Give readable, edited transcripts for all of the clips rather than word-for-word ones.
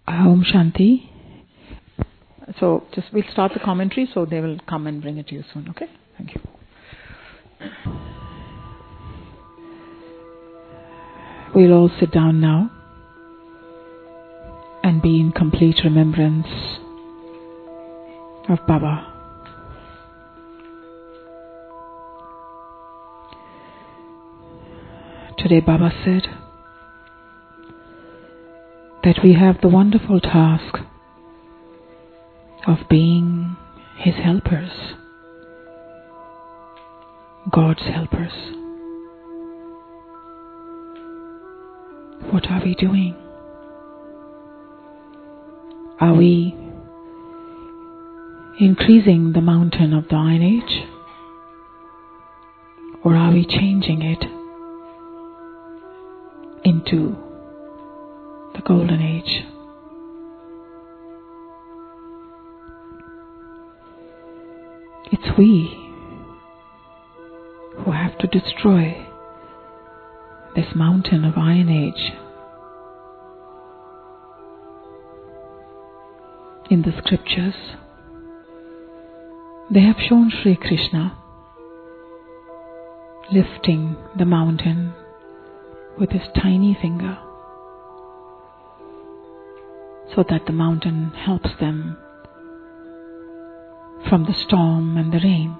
Om Shanti. So we'll start the commentary, so they will come and bring it to you soon, okay? Thank you. We'll all sit down now and be in complete remembrance of Baba. Today Baba said that we have the wonderful task of being His helpers, God's helpers. What are we doing? Are we increasing the mountain of the Iron Age? Or are we changing it into the Golden Age? It's we who have to destroy this mountain of Iron Age. In the scriptures, they have shown Sri Krishna lifting the mountain with his tiny finger so that the mountain helps them from the storm and the rain.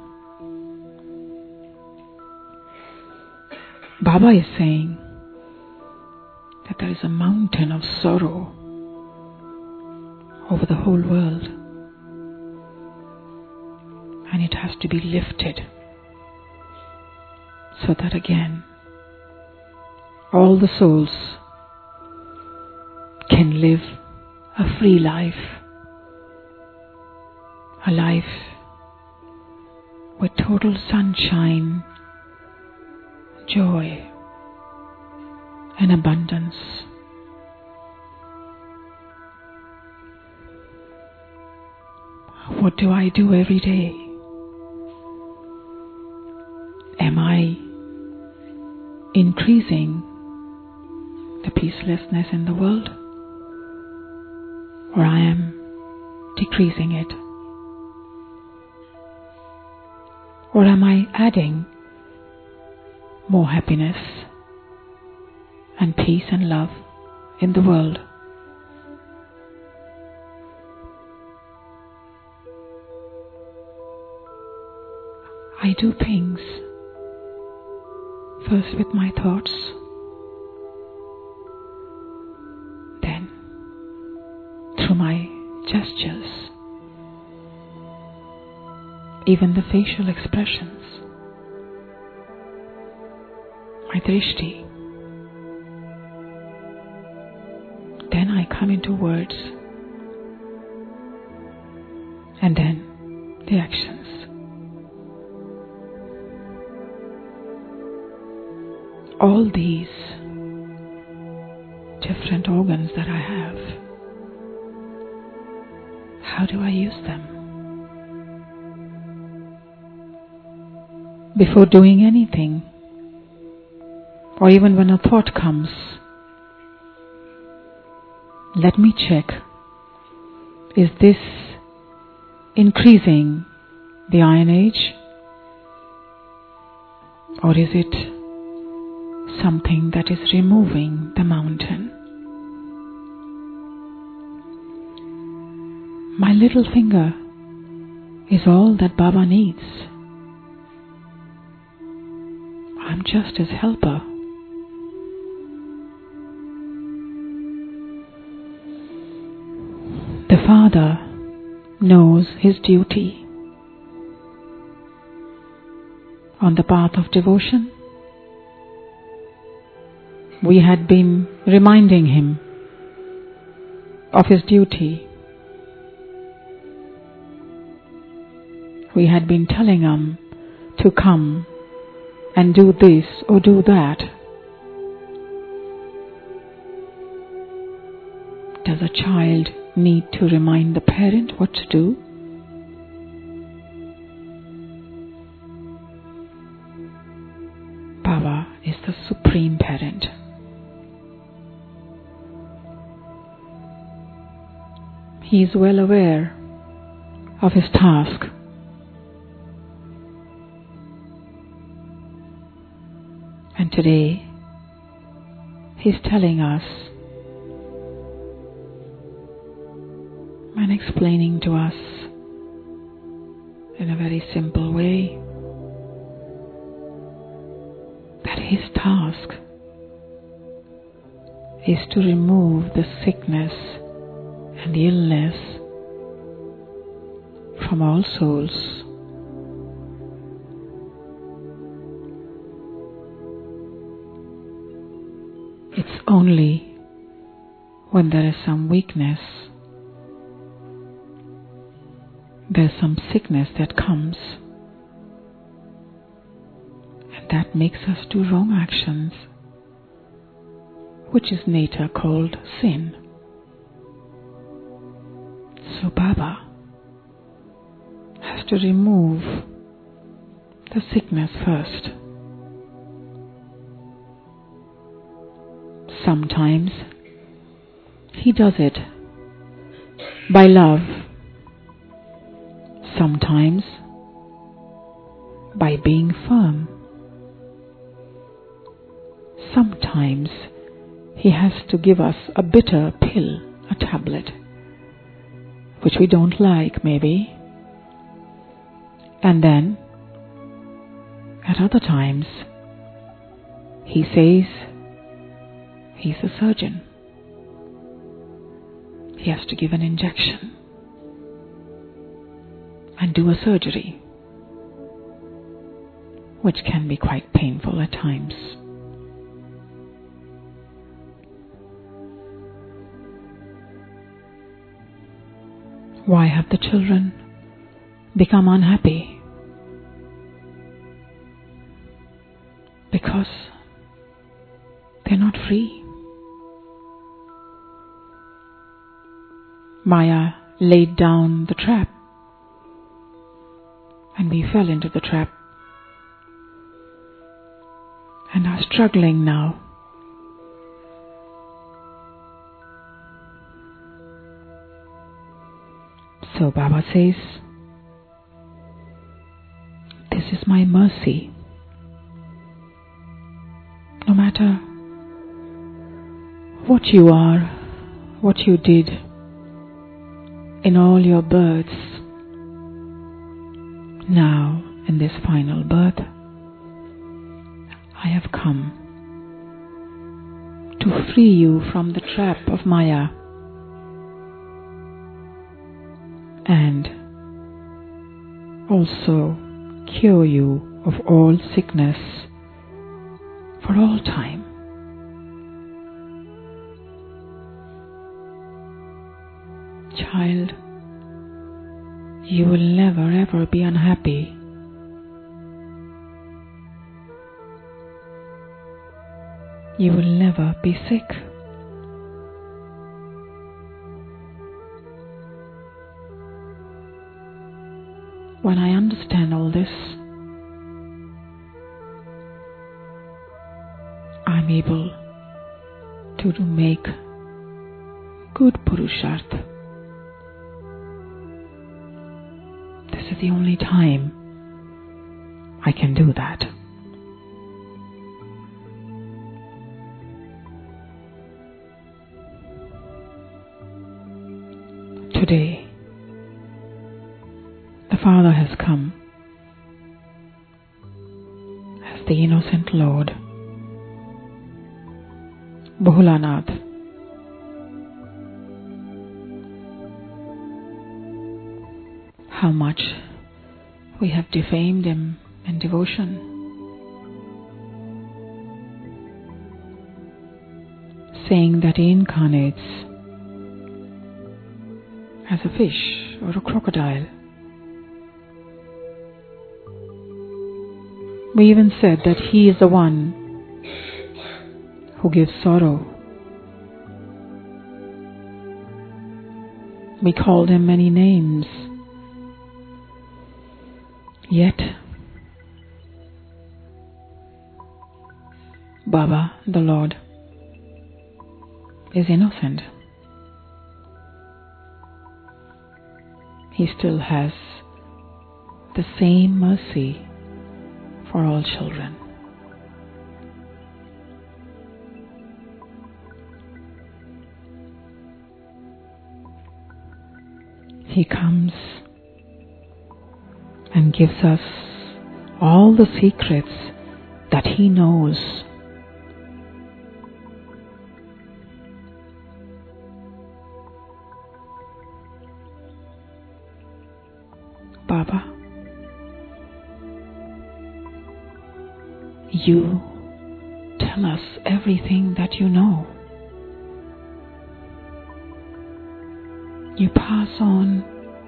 Baba is saying that there is a mountain of sorrow over the whole world, and it has to be lifted so that again all the souls can live a free life, a life with total sunshine, joy, and abundance. What do I do every day? Am I increasing the peacelessness in the world, or I am decreasing it? Or am I adding more happiness and peace and love in the world? I do things first with my thoughts, then through my gestures, even the facial expressions, my drishti. Then I come into words, and then the actions. All these different organs that I have, how do I use them? Before doing anything, or even when a thought comes, let me check, is this increasing the Iron Age, or is it something that is removing the mountain? My little finger is all that Baba needs. I'm just his helper. The Father knows his duty. On the path of devotion, we had been reminding him of his duty. We had been telling him to come and do this or do that. Does a child need to remind the parent what to do? Baba is the supreme parent. He is well aware of his task. And today, He's telling us and explaining to us in a very simple way that His task is to remove the sickness and the illness from all souls. It's only when there is some weakness, there's some sickness that comes, and that makes us do wrong actions, which is later called sin. So Baba has to remove the sickness first. Sometimes He does it by love, sometimes by being firm, sometimes He has to give us a bitter pill, a tablet, which we don't like maybe, and then at other times He says He's a surgeon. He has to give an injection and do a surgery, which can be quite painful at times. Why have the children become unhappy? Because they're not free. Maya laid down the trap, and we fell into the trap and are struggling now. So Baba says, this is my mercy. No matter what you are, what you did in all your births, now in this final birth, I have come to free you from the trap of Maya and also cure you of all sickness for all time. Child, you will never ever be unhappy. You will never be sick. When I understand all this, I'm able to make good Purusharth. This is the only time I can do that. Today, the Father has come as the innocent Lord, Bholanath. How much we have defamed Him in devotion. Saying that He incarnates as a fish or a crocodile. We even said that He is the one who gives sorrow. We called Him many names. Yet, Baba, the Lord, is innocent. He still has the same mercy for all children. He comes and gives us all the secrets that He knows. Baba, you tell us everything that you know. You pass on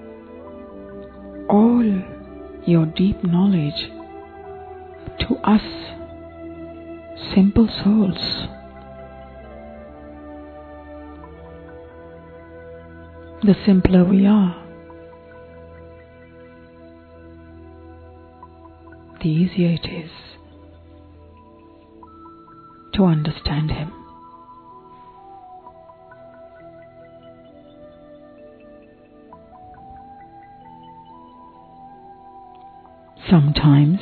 all your deep knowledge to us, simple souls. The simpler we are, the easier it is to understand Him. Sometimes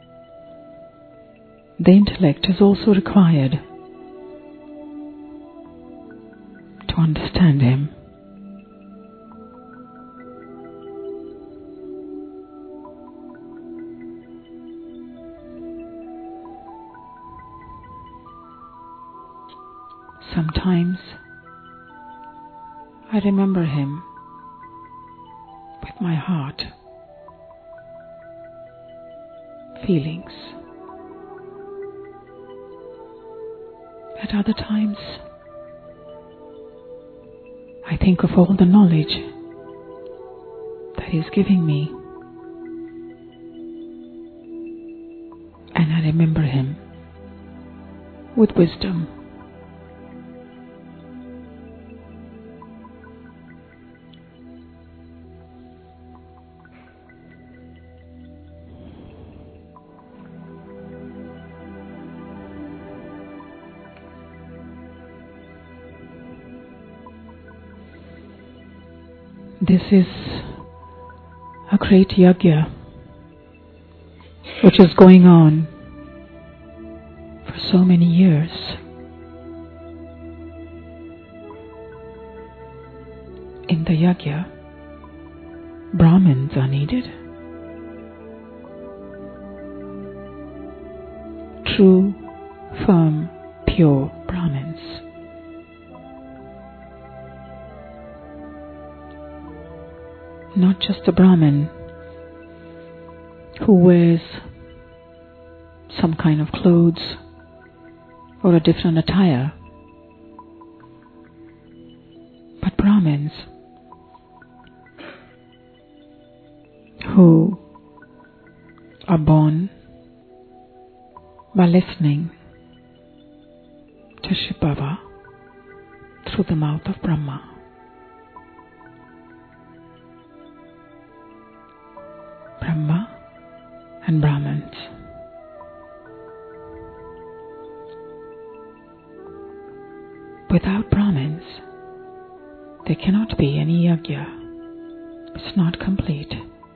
the intellect is also required to understand Him. Sometimes I remember Him with my heart, feelings. At other times, I think of all the knowledge that He is giving me, and I remember Him with wisdom. This is a great yajna which is going on for so many years. In the yajna, Brahmins are needed. True, firm, pure Brahmins. Not just a Brahmin who wears some kind of clothes or a different attire, but Brahmins who are born by listening to Shiv Baba through the mouth of Brahma. Brahma and Brahmins. Without Brahmins, there cannot be any yajna. It's not complete.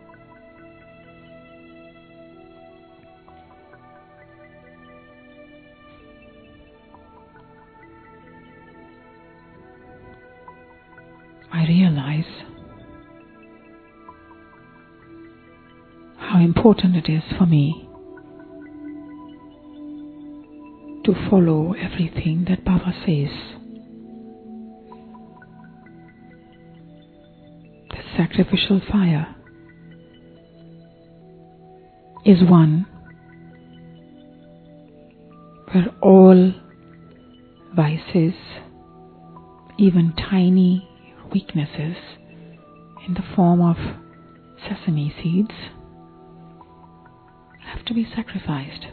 I realize how important it is for me to follow everything that Baba says. The sacrificial fire is one where all vices, even tiny weaknesses in the form of sesame seeds, have to be sacrificed.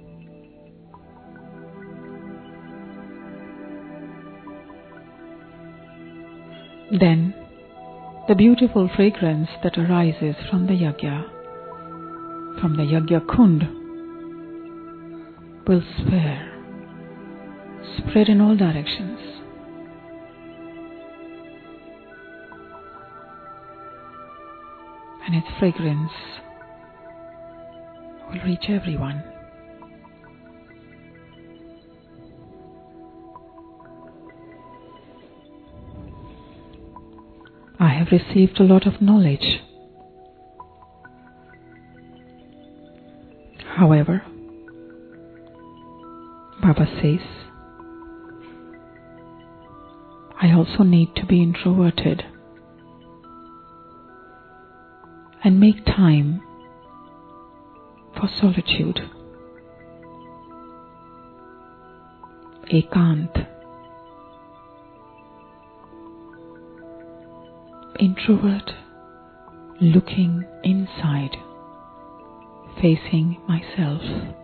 Then the beautiful fragrance that arises from the yajna kund, will spread in all directions. and its fragrance will reach everyone. I have received a lot of knowledge. However, Baba says, I also need to be introverted and make time for solitude. Ekant. Introvert, looking inside, facing myself.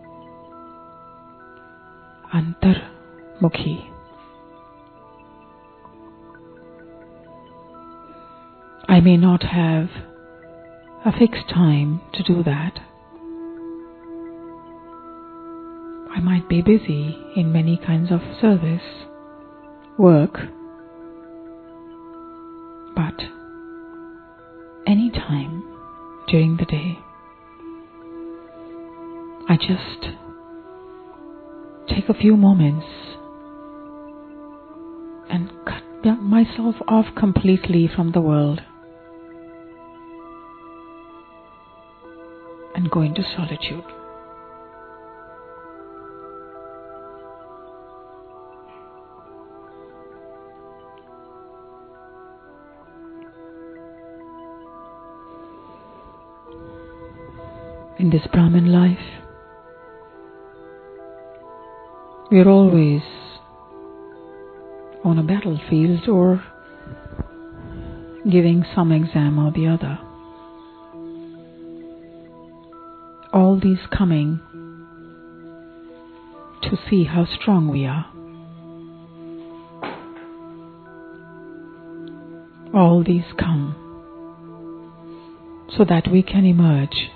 Antarmukhi. I may not have a fixed time to do that. I might be busy in many kinds of service, work, but any time during the day, I just take a few moments and cut myself off completely from the world and go into solitude. In this Brahman life, we are always on a battlefield or giving some exam or the other. All these coming to see how strong we are. All these come so that we can emerge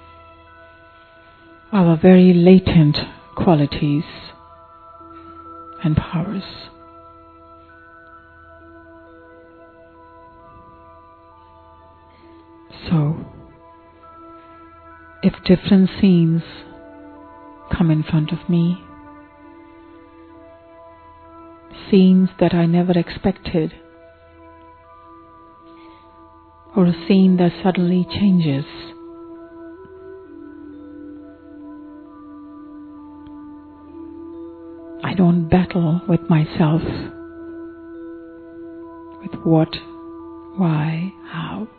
our very latent qualities and powers. So, if different scenes come in front of me, scenes that I never expected, or a scene that suddenly changes, I don't battle with myself with what, why, how.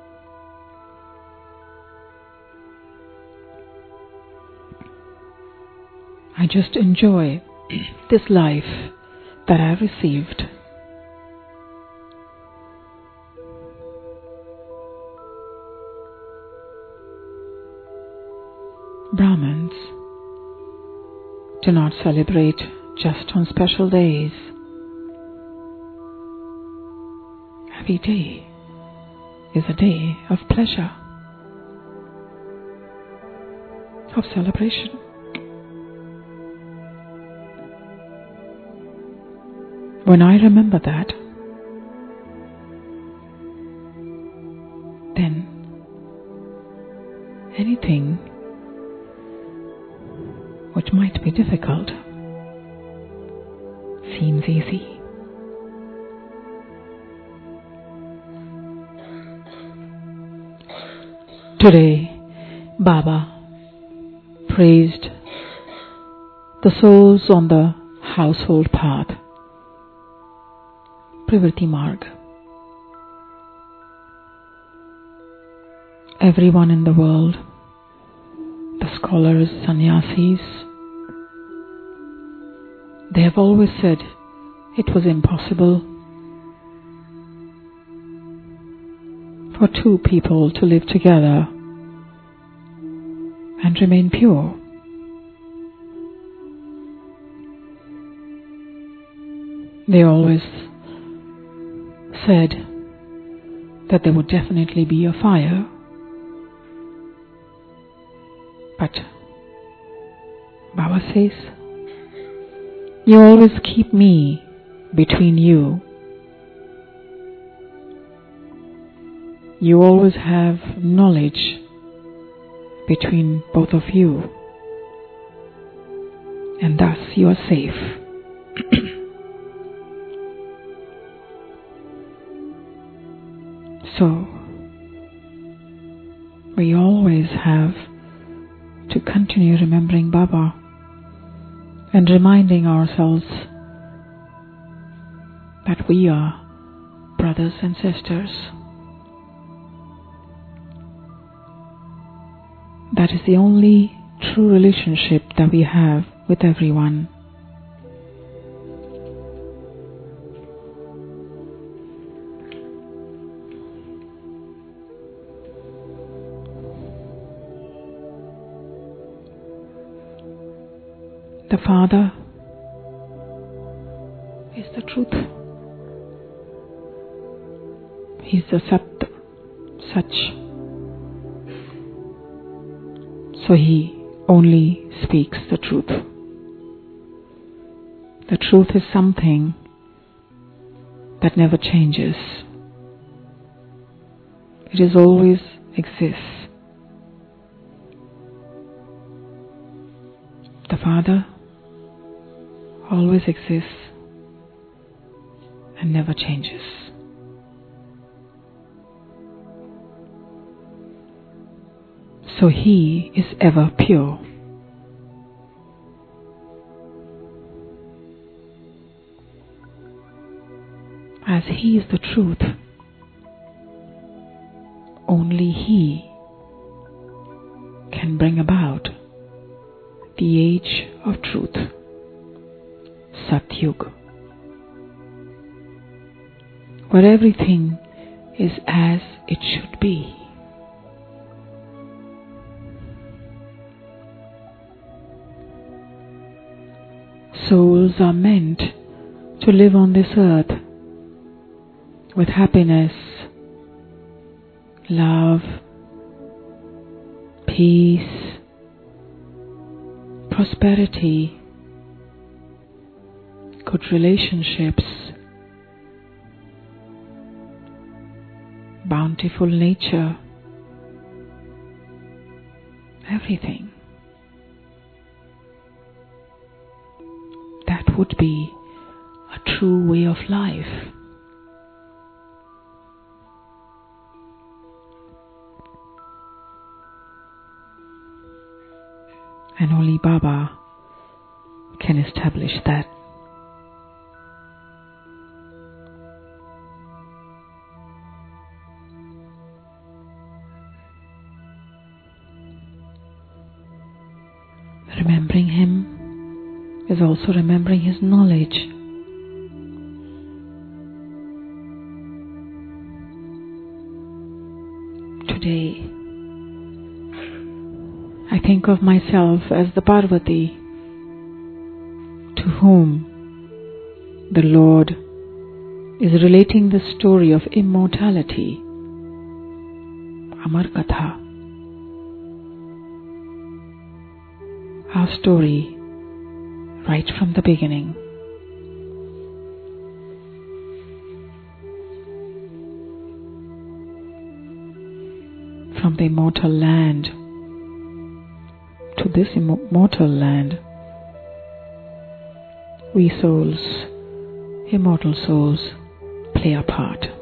I just enjoy this life that I received. Brahmins do not celebrate just on special days. Every day is a day of pleasure, of celebration. When I remember that, then anything which might be difficult seems easy. Today, Baba praised the souls on the household path, Privritti Marg. Everyone in the world, the scholars, sannyasis, they have always said it was impossible for two people to live together and remain pure. They always said that there would definitely be a fire, but Baba says, you always keep me between you You always have knowledge between both of you, and thus you are safe. So, we always have to continue remembering Baba and reminding ourselves that we are brothers and sisters. That is the only true relationship that we have with everyone. The Father is the truth. He is the Sat, Sach. So He only speaks the truth. The truth is something that never changes. It is always exists. The Father always exists and never changes. So He is ever pure. As He is the truth, only He can bring about the age of truth, Satyug, where everything is as it should be. Souls are meant to live on this earth with happiness, love, peace, prosperity, good relationships, bountiful nature, everything. That would be a true way of life. And only Baba can establish that. Remembering Him is also remembering His knowledge. Today, I think of myself as the Parvati to whom the Lord is relating the story of immortality, Amar Katha. Our story right from the beginning. From the immortal land to this immortal land, we souls, immortal souls, play a part.